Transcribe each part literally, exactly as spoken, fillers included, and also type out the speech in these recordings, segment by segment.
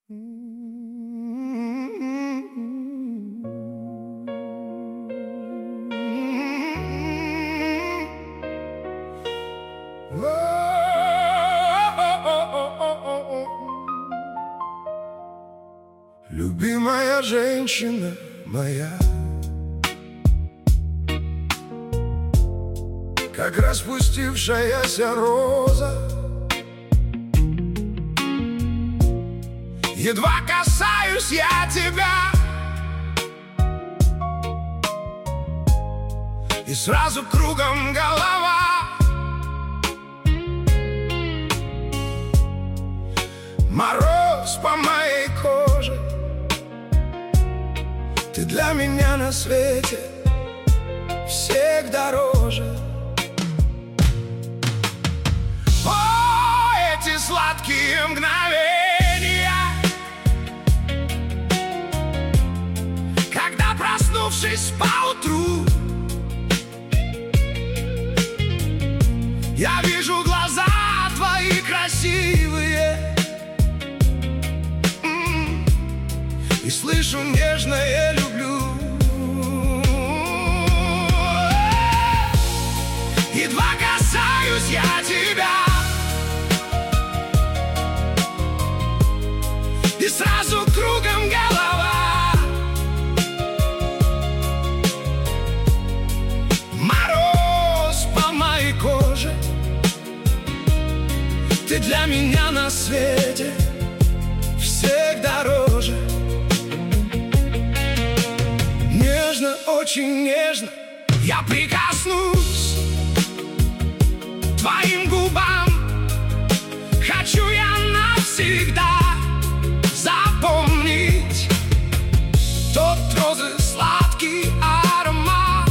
Любимая женщина моя, как распустившаяся роза, едва касаюсь я тебя, и сразу кругом голова. Мороз по моей коже, ты для меня на свете всех дороже. О, эти сладкие мгновения, когда, проснувшись поутру, я вижу глаза твои красивые и слышу нежное «люблю». Едва касаюсь я тебя, и сразу кругом голова. Мороз по моей коже, ты для меня на свете всех дороже. Нежно, очень нежно я прикоснусь к твоим губам. Хочу я навсегда запомнить тот розы сладкий аромат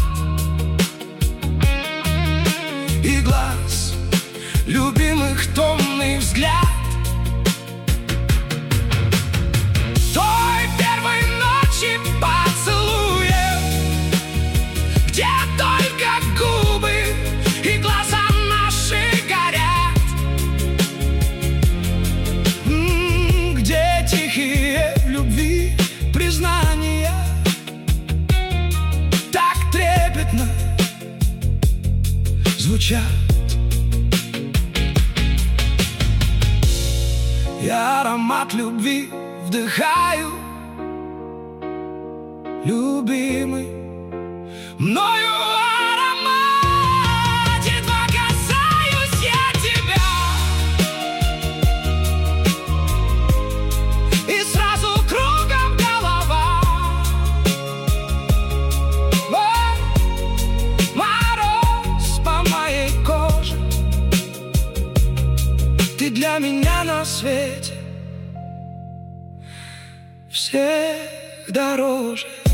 и глаз любимых томный взгляд. Той первой ночи поцелуя, где только губы и глаза наши горят, М-м, где тихие любви признания так трепетно звучат. Я аромат любви вдыхаю, любимый мною аромат. Едва касаюсь я тебя, и сразу кругом голова. О, мороз по моей коже, ты для меня на свете всех дороже.